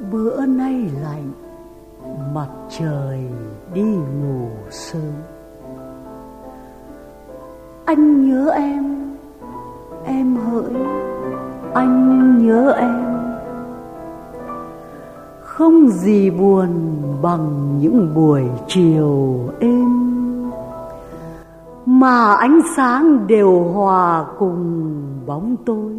Bữa nay lạnh, mặt trời đi ngủ sớm. Anh nhớ em hỡi, anh nhớ em. Không gì buồn bằng những buổi chiều êm, mà ánh sáng đều hòa cùng bóng tối.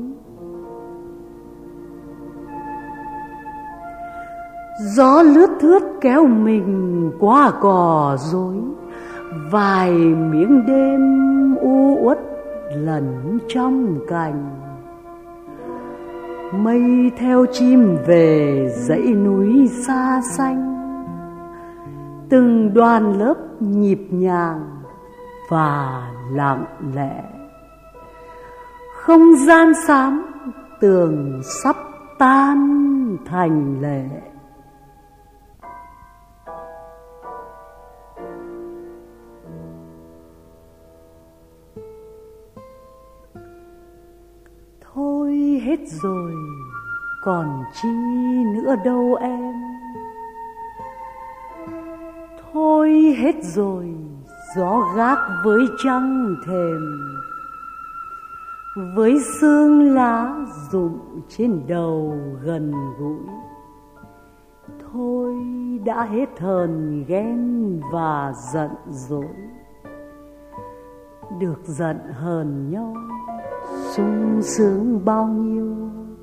Gió lướt thướt kéo mình qua cỏ rối, vài miếng đêm u uất lẩn trong cành. Mây theo chim về dãy núi xa xanh, từng đoàn lớp nhịp nhàng và lặng lẽ. Không gian xám tường sắp tan thành lệ. Thôi hết rồi, còn chi nữa đâu em. Thôi hết rồi, gió gác với trăng thềm, với sương lá rụng trên đầu gần gũi. Thôi đã hết hờn ghen và giận dỗi. Được giận hờn nhau sung sướng bao nhiêu.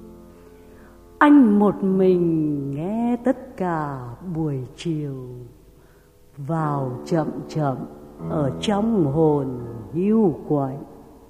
Anh một mình nghe tất cả buổi chiều, vào chậm chậm ở trong hồn hiu quạnh.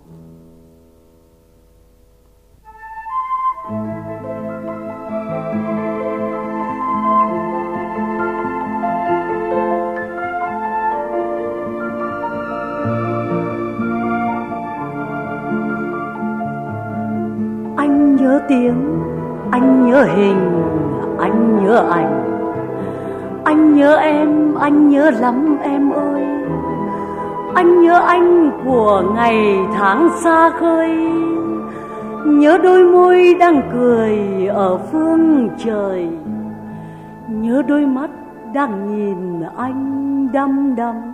Anh nhớ tiếng, anh nhớ hình, anh nhớ ảnh. Anh nhớ em, anh nhớ lắm em ơi. Anh nhớ anh của ngày tháng xa khơi, nhớ đôi môi đang cười ở phương trời, nhớ đôi mắt đang nhìn anh đăm đăm.